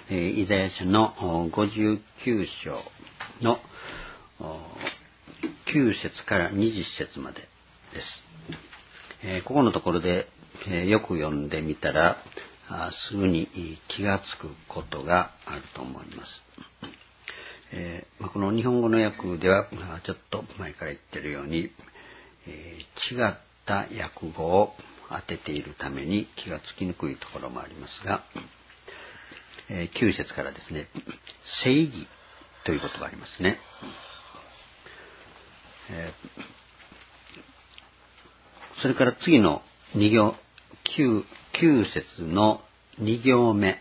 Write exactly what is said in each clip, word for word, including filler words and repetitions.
えー、イザヤ書のごじゅうきゅう章のきゅう節からにじゅっ節までです。えー、ここのところで、えー、よく読んでみたらすぐに気がつくことがあると思います。えーまあ、この日本語の訳ではちょっと前から言ってるように、えー、違った訳語を当てているために気がつきにくいところもありますが、えー、きゅう節からですね、正義という言葉がありますね。えー、それから次のに行 9, 9節のに行目、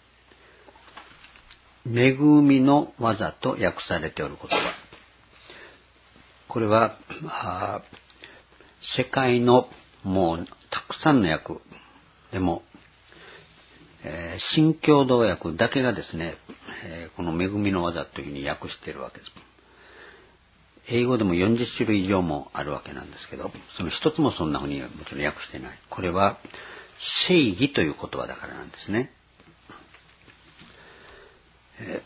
恵みの技と訳されておる言葉、これは世界のもうたくさんの訳でも、えー、新共同訳だけがですね、えー、この恵みの技というふうに訳しているわけです。英語でもよんじゅっ種類以上もあるわけなんですけど、その一つもそんなふうにもちろん訳していない。これは正義という言葉だからなんですね。え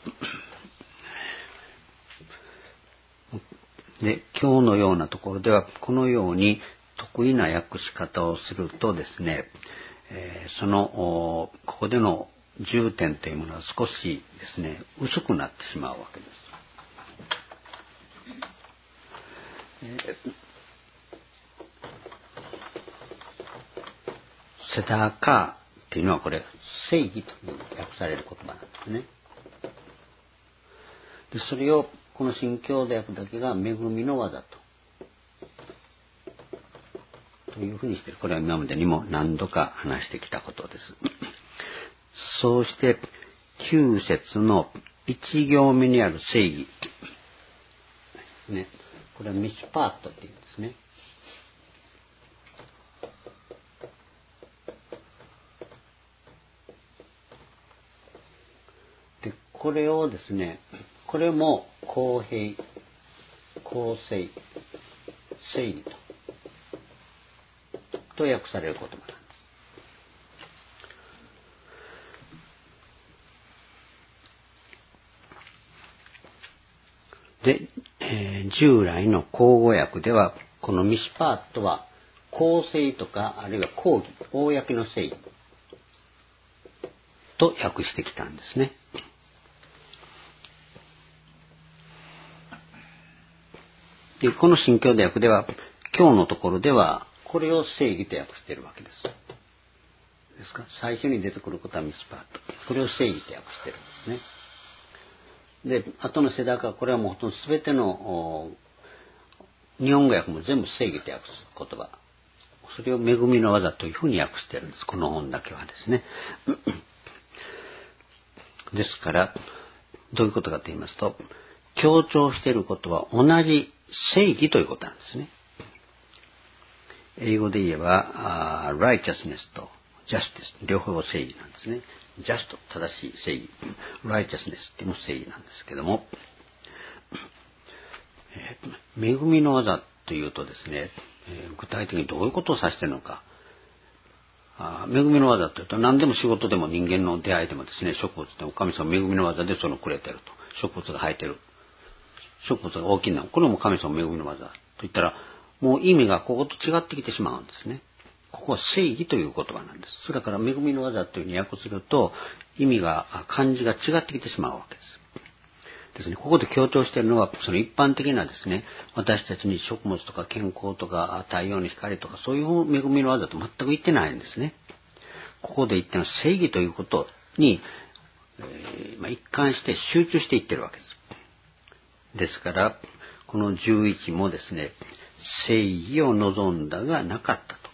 ー、で、今日のようなところではこのように得意な訳し方をするとですね、えー、そのここでの重点というものは少しですね薄くなってしまうわけです。えー、セダーカーっていうのはこれ正義という訳される言葉なんですね。でそれをこの新共同訳だけが恵みの技とというふうにしている。これは今までにも何度か話してきたことです。そうしてきゅう節のいち行目にある正義、ね、これはミシパートっていうんですね。でこれをですね、これも公平、公正、正義とと訳される言葉なんです。で、えー、従来の口語訳ではこのミシパートは公正とかあるいは公義、公の正義と訳してきたんですね。でこの新共同訳では今日のところではこれを正義と訳しているわけです。ですか、最初に出てくることはミスパート、これを正義と訳しているんですね。で後のセダーカはこれはもうほとんど全ての日本語訳も全部正義と訳す言葉、それを恵みの技というふうに訳しているんです。この本だけはですね。ですからどういうことかと言いますと、強調していることは同じ正義ということなんですね。英語で言えば、uh, righteousness と justice 両方正義なんですね。just 正しい正義、righteousness っていうのも正義なんですけども、えー、恵みの技というとですね、えー、具体的にどういうことを指しているのか。あ恵みの技というと何でも仕事でも人間の出会いでもですね、植物でも神様恵みの技でそのくれてると、植物が生えてる、植物が大きな、これも神様恵みの技と言ったらもう意味がここと違ってきてしまうんですね。ここは正義という言葉なんです。それから恵みの技というふうに訳すると意味が漢字が違ってきてしまうわけです。ですね、ここで強調しているのはその一般的なですね、私たちに食物とか健康とか太陽の光とかそういう恵みの技と全く言ってないんですね。ここで言ってるのは正義ということに、えーまあ、一貫して集中していってるわけです。ですからこのじゅういちもですね、正義を望んだがなかったと。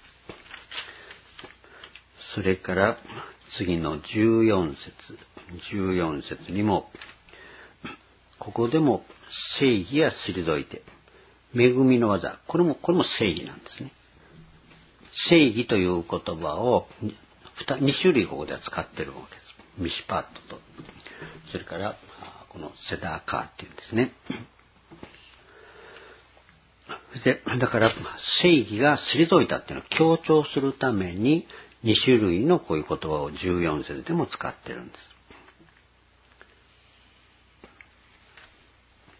それから次のじゅうよん節、じゅうよん節にもここでも正義が退いて恵みの技、これもこれも正義なんですね。正義という言葉をに種類ここでは使っているわけです。ミシパットと、それからこのセダーカーっていうんですね。でだから正義が退いたっていうのを強調するためにに種類のこういう言葉をじゅうよん節でも使っているんです。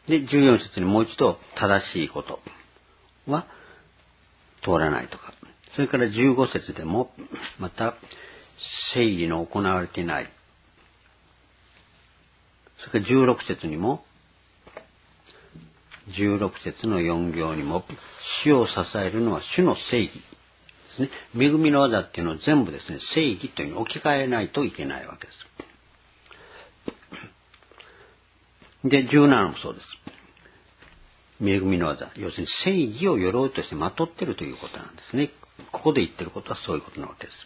で、じゅうよん節にもう一度正しいことは通らないとか。それからじゅうご節でもまた正義の行われていない。それからじゅうろく節にもじゅうろく節のよん行にも主を支えるのは主の正義ですね。恵みの技っていうのを全部ですね、正義というのに置き換えないといけないわけです。で、じゅうななもそうです。恵みの技、要するに正義を鎧としてまとっているということなんですね。ここで言ってることはそういうことなわけです。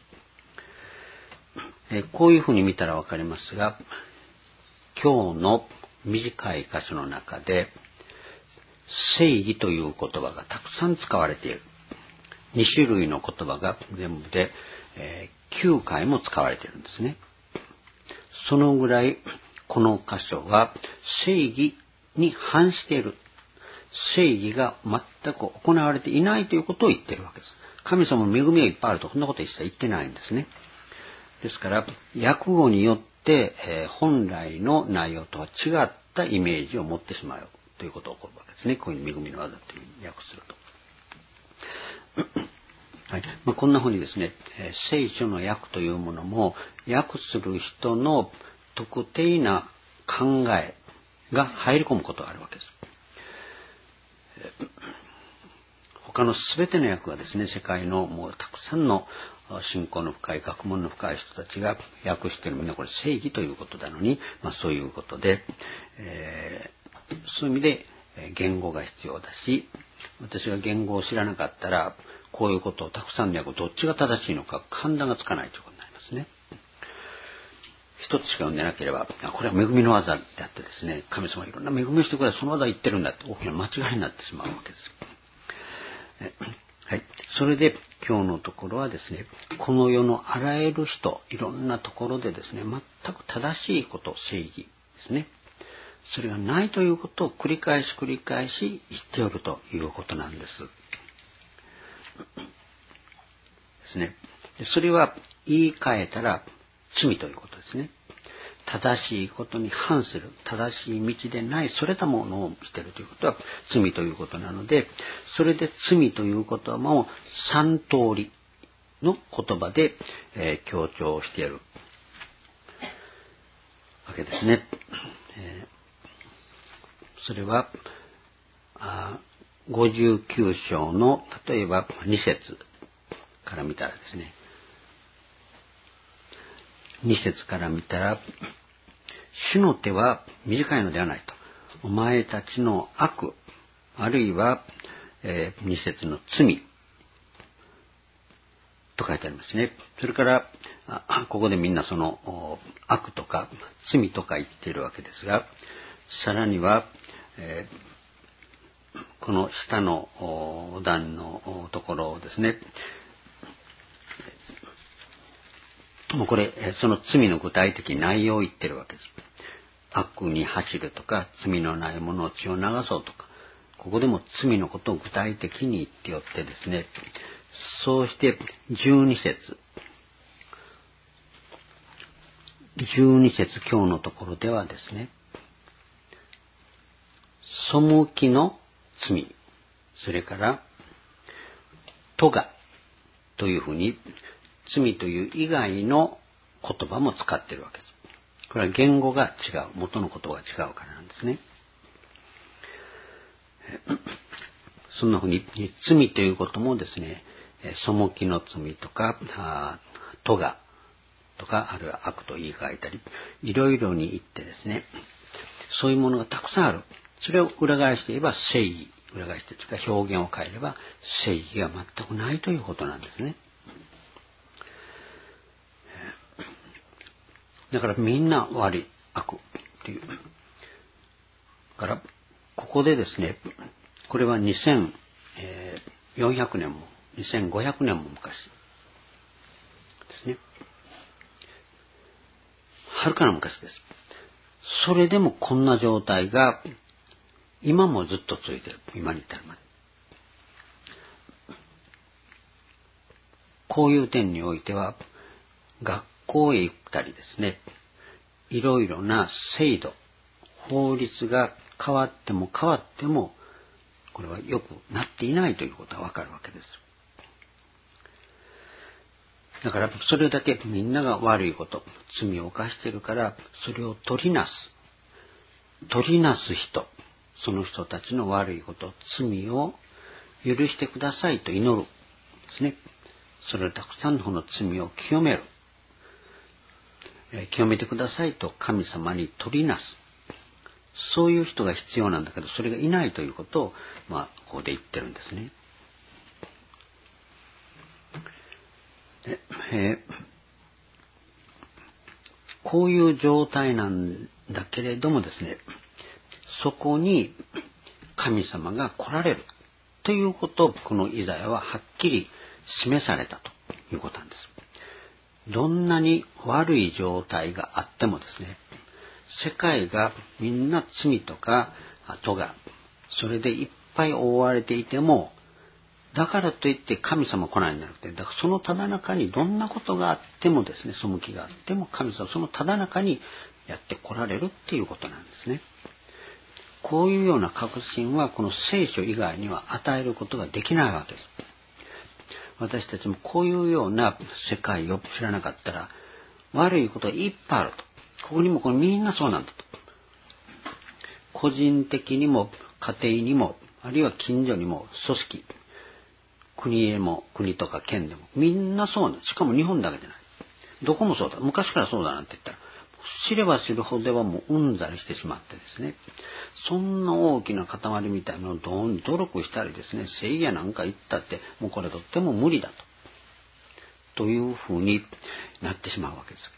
えこういうふうに見たらわかりますが、今日の短い箇所の中で正義という言葉がたくさん使われている。に種類の言葉が全部で、えー、きゅうかいも使われているんですね。そのぐらいこの箇所は正義に反している。正義が全く行われていないということを言っているわけです。神様の恵みがいっぱいあるとこんなこと一切言ってないんですね。ですから訳語によって、えー、本来の内容とは違ったイメージを持ってしまうということが起こるわけですね。こういう恵みの技というふうに訳すると。はいまあ、こんなふうにですね、えー、聖書の訳というものも訳する人の特定な考えが入り込むことがあるわけです。他のすべての訳がですね、世界のもうたくさんの信仰の深い学問の深い人たちが訳しているみんなこれ正義ということなのに、まあ、そういうことで、えー、そういう意味で言語が必要だし、私が言語を知らなかったらこういうことをたくさんの訳どっちが正しいのか判断がつかないということになりますね。一つしか読んでなければ、これは恵みの技であってですね、神様いろんな恵みをしてください、その技言ってるんだって大きな間違いになってしまうわけです。はい。それで今日のところはですね、この世のあらゆる人、いろんなところでですね、全く正しいこと、正義ですね。それがないということを繰り返し繰り返し言っておるということなんです。ですね。それは言い換えたら罪ということですね。正しいことに反する、正しい道でない、それたものをしているということは罪ということなので、それで罪という言葉も三通りの言葉で、えー、強調しているわけですね。えー、それはあごじゅうきゅう章の例えばに節から見たらですね、に節から見たら、主の手は短いのではないと。お前たちの悪、あるいは、えー、に節の罪と書いてありますね。それから、ここでみんなその悪とか罪とか言っているわけですが、さらには、えー、この下の段のところをですね、もうこれ、その罪の具体的内容を言ってるわけです。悪に走るとか、罪のないものを血を流そうとか、ここでも罪のことを具体的に言ってよってですね、そうしてじゅうに節、じゅうに節今日のところではですね、背きの罪、それから、咎というふうに、罪という以外の言葉も使っているわけです。これは言語が違う。元の言葉が違うからなんですね。そんなふうに罪ということもですね、背きの罪とか、咎とか、あるいは悪と言い換えたり、いろいろに言ってですね、そういうものがたくさんある。それを裏返して言えば正義。裏返してというか表現を変えれば正義が全くないということなんですね。だからみんな悪い、悪っていう。だからここでですね、これはにせんよんひゃくねんもにせんごひゃくねんも昔ですね。はるかな昔です。それでもこんな状態が今もずっと続いている。今に至るまで。こういう点においては学校へ行ったりですね、いろいろな制度、法律が変わっても変わっても、これは良くなっていないということはわかるわけです。だからそれだけみんなが悪いこと、罪を犯しているから、それを取りなす。取りなす人、その人たちの悪いこと、罪を許してくださいと祈る。ですね。それをたくさんのこの罪を清める。清めてくださいと神様に取りなす。そういう人が必要なんだけど、それがいないということを、まあ、ここで言ってるんですね。でえー、こういう状態なんだけれどもですね、そこに神様が来られるということを、このイザヤははっきり示されたということなんです。どんなに悪い状態があってもですね、世界がみんな罪とか咎がそれでいっぱい覆われていても、だからといって神様来ないんじゃなくて、だからそのただ中にどんなことがあってもですね、背きがあっても神様はそのただ中にやって来られるっていうことなんですね。こういうような確信はこの聖書以外には与えることができないわけです。私たちもこういうような世界を知らなかったら、悪いことがいっぱいあると。ここにもこれみんなそうなんだと。個人的にも家庭にも、あるいは近所にも組織、国へも国とか県でもみんなそうなんです。しかも日本だけじゃない。どこもそうだ。昔からそうだなんて言ったら、知れば知るほどはもううんざりしてしまってですね、そんな大きな塊みたいなのをどう努力したりですね、正義やなんか言ったってもうこれとっても無理だとというふうになってしまうわけです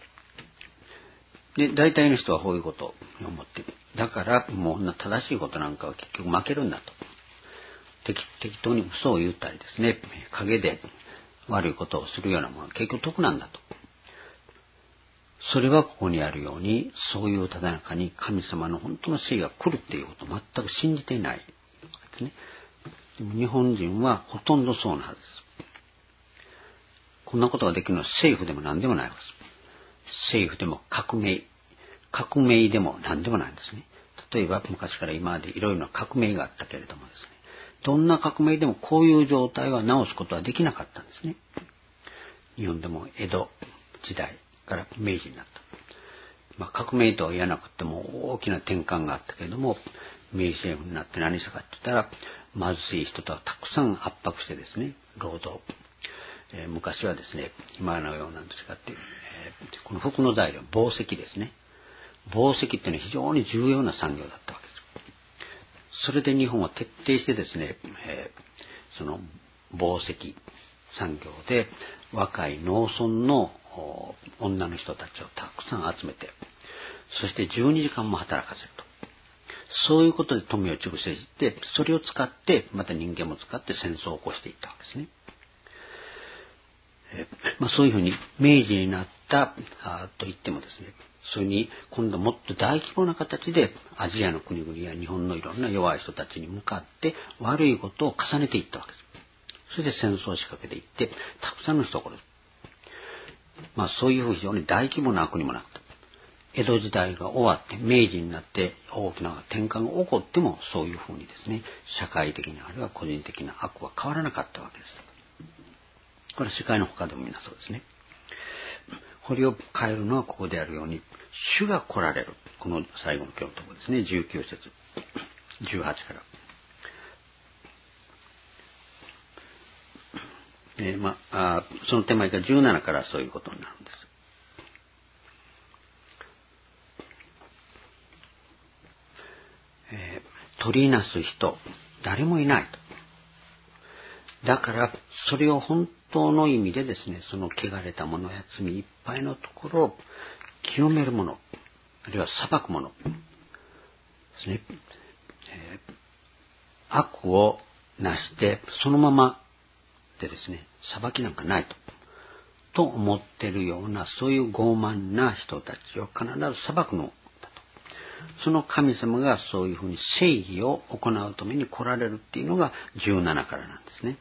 。で、大体の人はこういうことを思っている。だからもう正しいことなんかは結局負けるんだと。適, 適当に嘘を言ったりですね、陰で悪いことをするようなものは結局得なんだと。それはここにあるように、そういうただ中に神様の本当の正義が来るっていうことを全く信じていないわけですね。でも日本人はほとんどそうなはずです。こんなことができるのは政府でも何でもないわけです。政府でも革命、革命でも何でもないんですね。例えば昔から今までいろいろな革命があったけれどもですね、どんな革命でもこういう状態は直すことはできなかったんですね。日本でも江戸時代から明治になった。まあ、革命とは言わなくても大きな転換があったけれども、明治政府になって何したかって言ったら、貧しい人とはたくさん圧迫してですね、労働。えー、昔はですね、今のようなんですかって、えー、この服の材料、紡績ですね。紡績っていうのは非常に重要な産業だったわけです。それで日本は徹底してですね、えー、その紡績産業で若い農村の女の人たちをたくさん集めて、そしてじゅうにじかんも働かせると。そういうことで富を蓄積して、それを使って、また人間も使って戦争を起こしていったわけですね。えまあ、そういうふうに明治になったあと言ってもですね、それに今度もっと大規模な形でアジアの国々や日本のいろんな弱い人たちに向かって悪いことを重ねていったわけです。それで戦争を仕掛けていって、たくさんの人を殺す。まあそういう非常に大規模な悪にもなった。江戸時代が終わって明治になって大きな転換が起こっても、そういうふうにですね、社会的なあるいは個人的な悪は変わらなかったわけです。これは世界の他でもみんなそうですね。これを変えるのはここであるように、主が来られる。この最後の今日のところですね、じゅうきゅう節、じゅうはちから。えーまあ、その手前がじゅうななからそういうことになるんです。えー、取りなす人、誰もいないと。だから、それを本当の意味でですね、その汚れたものや罪いっぱいのところを清めるもの、あるいは裁くものですね。えー、悪をなして、そのままでですね、裁きなんかないと。と思っているような、そういう傲慢な人たちを必ず裁くのだと。その神様がそういうふうに正義を行うために来られるっていうのがじゅうななからなんですね。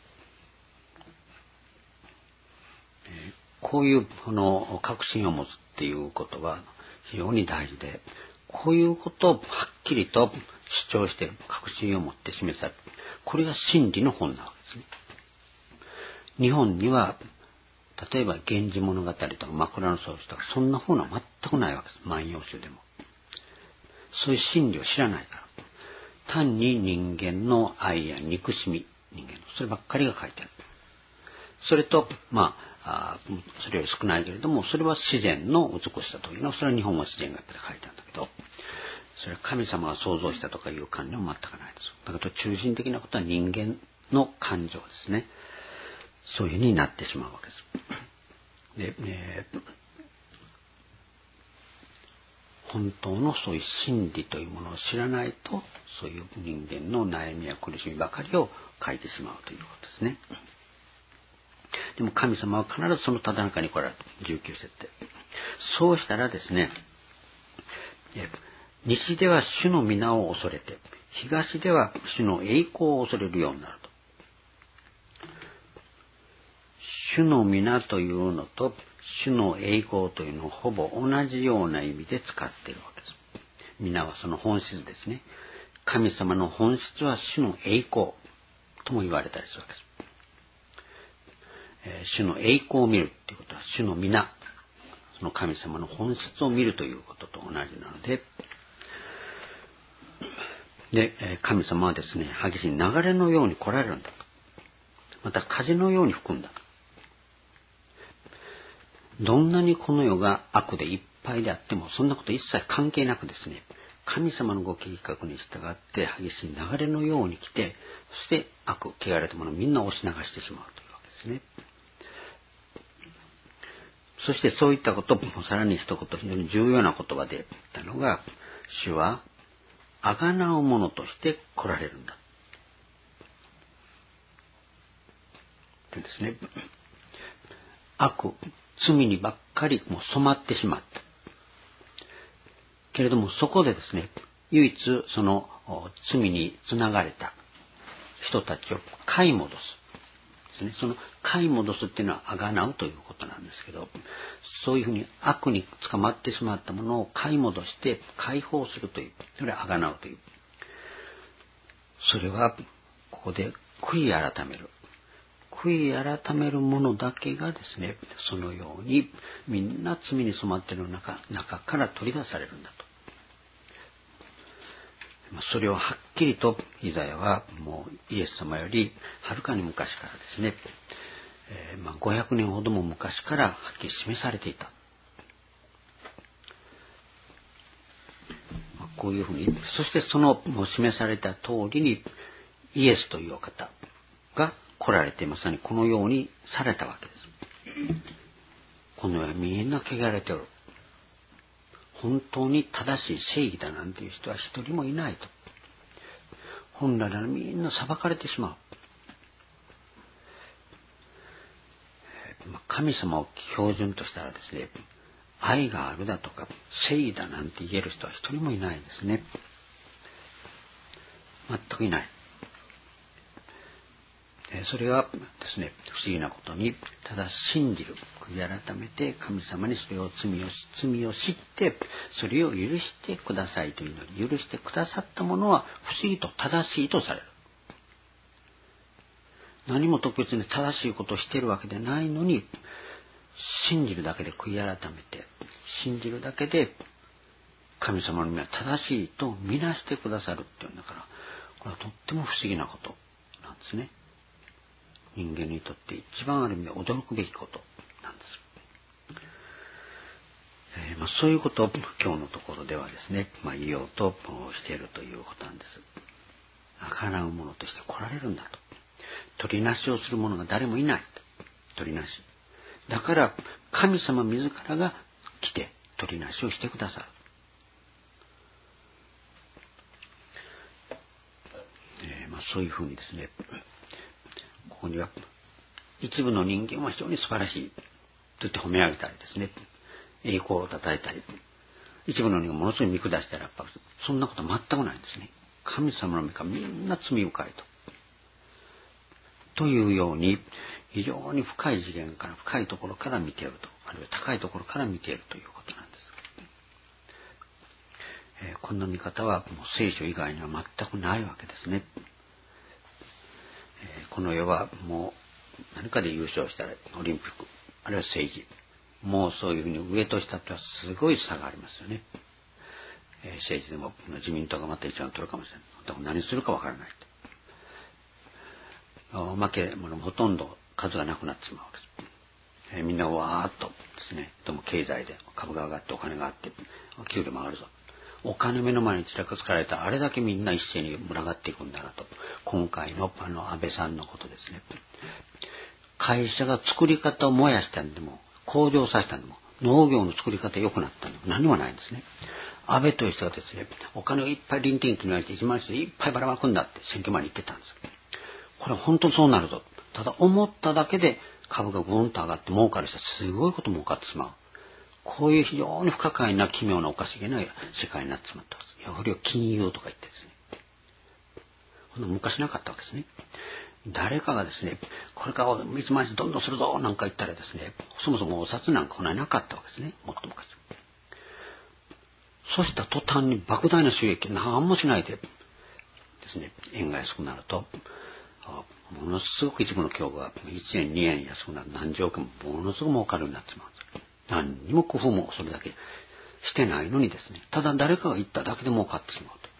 こういうこの確信を持つっていうことは非常に大事で、こういうことをはっきりと主張している、確信を持って示される。これが真理の本なわけですね。日本には例えば源氏物語とか枕草子とかそんな風な全くないわけです。万葉集でも。そういう真理を知らないから。単に人間の愛や憎しみ、人間のそればっかりが書いてある。それと、まあ、あそれより少ないけれども、それは自然の美しさというのは、それは日本は自然がやっぱり書いてあるんだけど、それは神様が創造したとかいう観念は全くないです。だから中心的なことは人間の感情ですね。そういう風になってしまうわけです。で、えー、本当のそういう真理というものを知らないと、そういう人間の悩みや苦しみばかりを書いてしまうということですね。でも神様は必ずそのただ中に来られる。じゅうきゅう節で。そうしたらですね、西では主の皆を恐れて、東では主の栄光を恐れるようになると。主の皆というのと主の栄光というのをほぼ同じような意味で使っているわけです。皆はその本質ですね。神様の本質は主の栄光とも言われたりするわけです。えー、主の栄光を見るということは主の皆、その神様の本質を見るということと同じなので、で、神様はですね、激しい流れのように来られるんだと。また風のように吹くんだと。どんなにこの世が悪でいっぱいであっても、そんなこと一切関係なくですね、神様のご計画に従って激しい流れのように来て、そして悪、汚れたものをみんな押し流してしまうというわけですね。そしてそういったこと、さらに一言非常に重要な言葉で言ったのが、主はあがなうものとして来られるんだ。でですね、悪、罪にばっかりもう染まってしまった。けれどもそこでですね、唯一その罪につながれた人たちを買い戻す。ですね、その買い戻すっていうのはあがなうということなんですけど、そういうふうに悪に捕まってしまったものを買い戻して解放するという、それはあがなうという。それはここで悔い改める。悔い改める者だけがですね、そのようにみんな罪に染まっている中、中から取り出されるんだと。それをはっきりとイザヤはもうイエス様よりはるかに昔からですね、えー、まあごひゃくねんほども昔からはっきり示されていた。まあ、こういうふうに、そしてそのもう示された通りにイエスというお方が来られてまさにこのようにされたわけです。この世はみんな汚れておる。本当に正しい正義だなんていう人は一人もいないと。本来ならみんな裁かれてしまう。神様を標準としたらですね、愛があるだとか正義だなんて言える人は一人もいないですね。全くいない。それがですね、不思議なことに、ただ信じる、悔い改めて神様にそれを罪を罪を知ってそれを許してくださいというのに、許してくださったものは不思議と正しいとされる。何も特別に正しいことをしているわけでないのに、信じるだけで悔い改めて、信じるだけで神様の身は正しいと見なしてくださるっていうんだから、これはとっても不思議なことなんですね。人間にとって一番ある意味で驚くべきことなんです。えーまあ、そういうことを今日のところではですね、まあ、言おうとしているということなんです。あがなう者として来られるんだと。取りなしをする者が誰もいないと。取りなし。だから神様自らが来て取りなしをしてくださる。えーまあ、そういうふうにですね、ここには一部の人間は非常に素晴らしいと言って褒め上げたりですね、栄光をたたえたり、一部の人間がものすごい見下したらやっぱそんなことは全くないんですね。神様の目からみんな罪深いとというように非常に深い次元から深いところから見ているとあるいは高いところから見ているということなんです。えー、こんな見方はもう聖書以外には全くないわけですね。えー、この世はもう何かで優勝したらオリンピック、あるいは政治、もうそういうふうに上と下とはすごい差がありますよね。えー、政治でも自民党がまた一番取るかもしれない。でも何するかわからないと。負け者もほとんど数がなくなってしまうわけです。えー、みんなわーっとですね、でも経済で株が上がってお金があって給料も上がるぞ。お金目の前に散らかつかれたらあれだけみんな一斉に群がっていくんだなと。今回のあの安倍さんのことですね。会社が作り方を燃やしたんでも、向上させたんでも、農業の作り方良くなったんでも何もないんですね。安倍という人がですね、お金をいっぱい臨転機に言われて一万円でいっぱいばらまくんだって選挙前に言ってたんです。これは本当にそうなるぞ。ただ思っただけで株がぐんと上がって儲かる人はすごいこと儲かってしまう。こういう非常に不可解な奇妙なおかしげな世界になってしまったんです。やはり金融とか言ってですね。昔なかったわけですね。誰かがですね、これから三つ回しどんどんするぞなんか言ったらですね、そもそもお札なんかこんなになかったわけですね。もっと昔。そした途端に莫大な収益、何もしないでですね、円が安くなると、ものすごく一部の競合がいちえんにえん安くなる何十億もものすごく儲かるようになってしまうんです。何にも工夫もそれだけしてないのにですね、ただ誰かが言っただけで儲かってしまうと。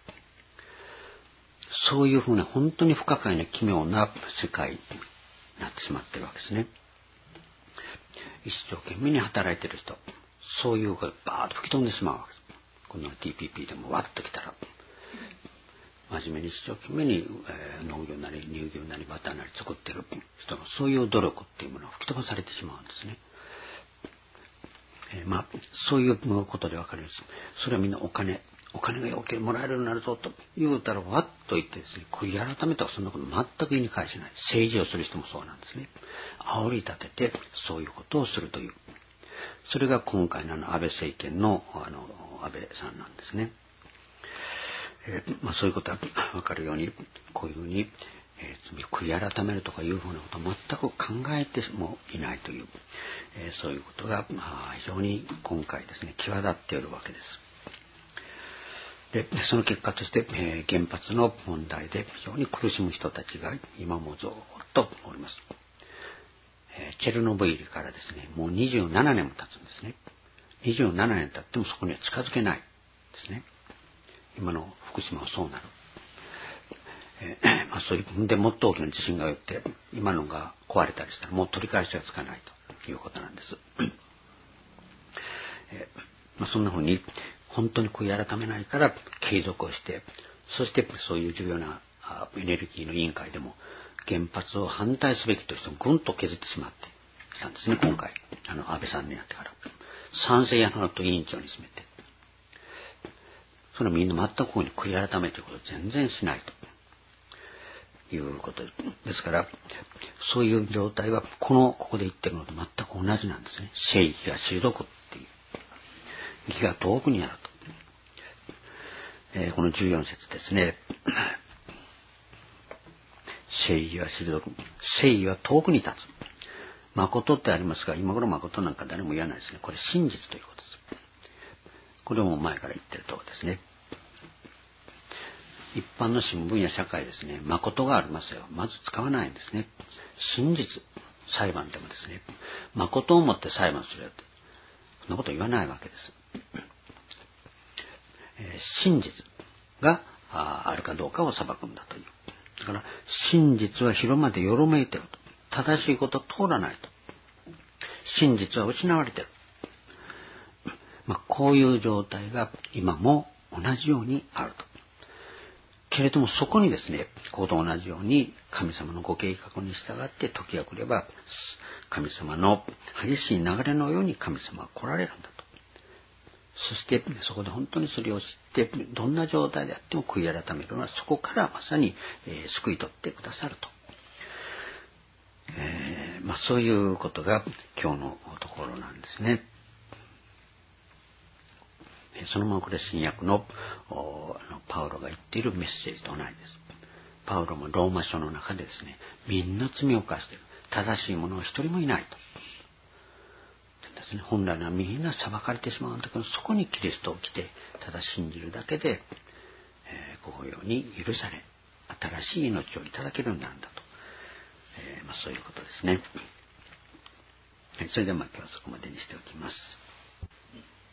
そういうふうな本当に不可解な奇妙な世界になってしまっているわけですね。一生懸命に働いている人、そういうがバーッと吹き飛んでしまうわけです。この ティーピーピー でもわっと来たら、真面目に一生懸命に、えー、農業なり乳牛なりバターなり作っている人のそういう努力っていうものが吹き飛ばされてしまうんですね。えー、まあそういうことでわかるんです。それはみんなお金お金が余計もらえるようになるぞと言うたらわっと言ってですね、悔い改めたらそんなこと全く言いに返しない。政治をする人もそうなんですね。煽り立ててそういうことをするという、それが今回のあの安倍政権のあの安倍さんなんですね。えーまあ、そういうことは分かるようにこういうふうに、えー、悔い改めるとかいうふうなことを全く考えてもいないという、えー、そういうことが、まあ、非常に今回ですね際立っているわけです。でその結果として、えー、原発の問題で非常に苦しむ人たちが今もずっとおります。えー、チェルノブイリからですねもうにじゅうななねんも経つんですね。にじゅうななねん経ってもそこには近づけないですね。今の福島はそうなる。えーまあ、そういうでもっと大きな地震が起きて今のが壊れたりしたらもう取り返しがつかないということなんです。えーまあ、そんなふうに本当に悔い改めないから継続をして、そしてそういう重要なエネルギーの委員会でも原発を反対すべきという人をぐんと削ってしまってしたんですね。今回あの安倍さんになってから賛成やのと委員長に詰めて、それはみんな全くここに悔い改めということを全然しないということですから、そういう状態はこのここで言ってるのと全く同じなんですね。正義が退くっていう義が遠くにあると、えー、このじゅうよん節ですね。正義は退く、正義は遠くに立つ。誠ってありますが、今頃誠なんか誰も言わないですね。これ真実ということです。これも前から言ってるところですね。一般の新聞や社会ですね、誠がありますよ。まず使わないんですね。真実、裁判でもですね、誠をもって裁判するよって、そんなこと言わないわけです。えー、真実が あ, あるかどうかを裁くんだという。だから真実は広までよろめいていると。正しいこと通らないと。真実は失われている。まあ、こういう状態が今も同じようにあると。けれどもそこにですね、ここと同じように神様のご計画に従って時が来れば神様の激しい流れのように神様は来られるんだと。そしてそこで本当にそれを知ってどんな状態であっても悔い改めるのはそこからまさに、えー、救い取ってくださると、えーまあ、そういうことが今日のところなんですね。そのままこれ新約のパウロが言っているメッセージと同じです。パウロもローマ書の中でですね、みんな罪を犯している、正しい者は一人もいないと。 ですね、本来ならみんな裁かれてしまうんだけど、そこにキリストを来てただ信じるだけで、えー、ご法要に許され新しい命をいただけるようになるんだと、えーまあ、そういうことですね。はい、それではまあ今日はそこまでにしておきます。